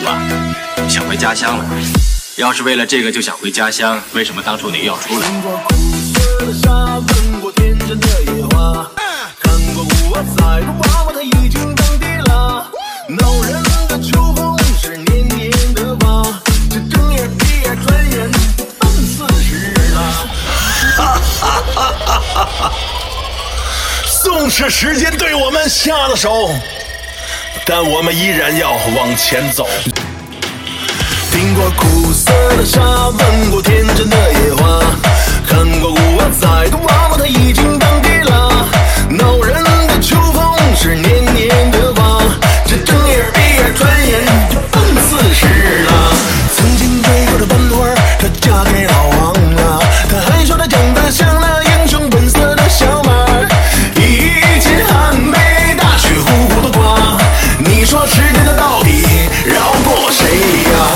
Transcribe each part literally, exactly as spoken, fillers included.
吧？想回家乡了。要是为了这个就想回家乡，为什么当初你要出来？ 的沙，闻过天真的野花，看过古惑仔的娃娃，他已经长大了。恼人的秋风是年年的花，这睁眼闭眼转眼奔四十了。哈哈哈哈哈哈！纵使时间对我们下了手，但我们依然要往前走。听过苦涩的沙，闻过天真的野花，看过古惑仔的娃娃，他已经长大了。恼人的秋风是年年的花，这睁眼闭眼转眼就奔四十了。曾经追过的班花，她嫁给老王了。她还说她长得像那英雄本色的小马，一肩寒梅大雪呼呼的刮。你说时间的到底饶过谁呀？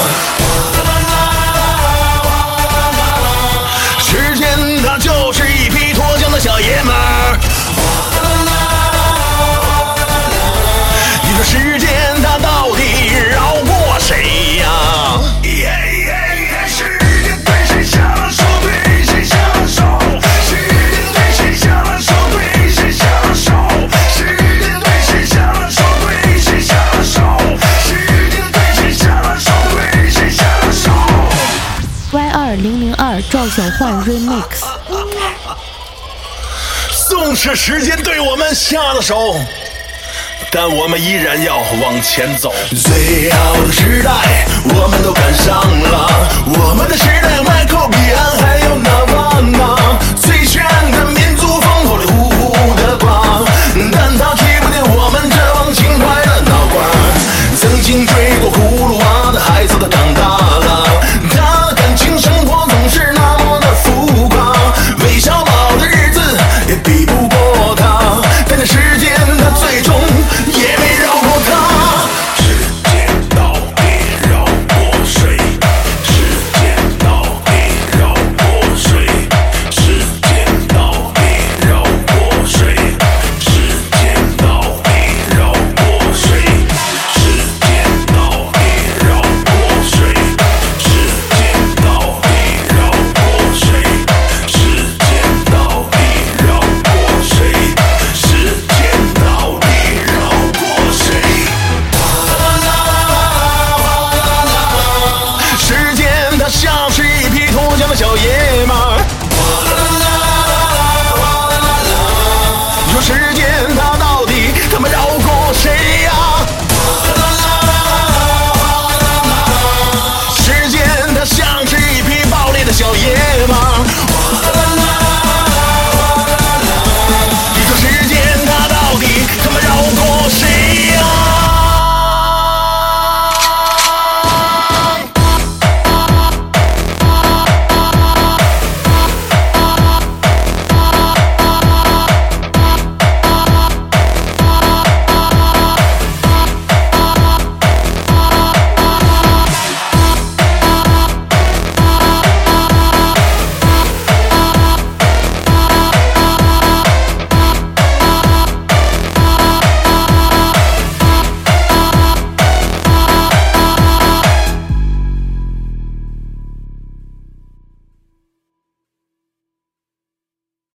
时间它就是一匹脱缰的小野马，你说时间它到底饶过谁呀？时间对谁下了手，对谁下了手，时间对谁下了手，对谁下了手，时间对谁下了手，对谁下了手，时间对谁下了手，对谁下了手。 Y 二零零二赵小焕 Remix。 纵使时间对我们下了手，但我们依然要往前走。最好的时代我们都赶上了，我们的时代迈克尔彼岸还有那瓦纳，最炫的